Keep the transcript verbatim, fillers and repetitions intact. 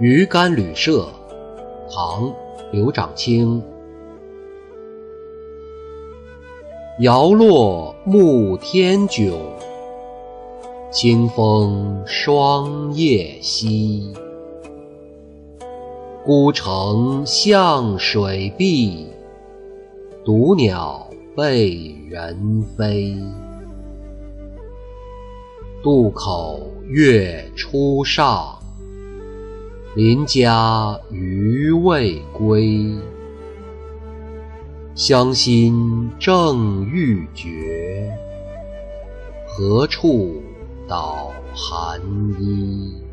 鱼竿旅社，唐·刘长卿。摇落暮天迥，清风霜叶稀。孤城向水碧，独鸟背人飞。渡口月初上，邻家余未归。乡心正欲绝，何处捣寒衣。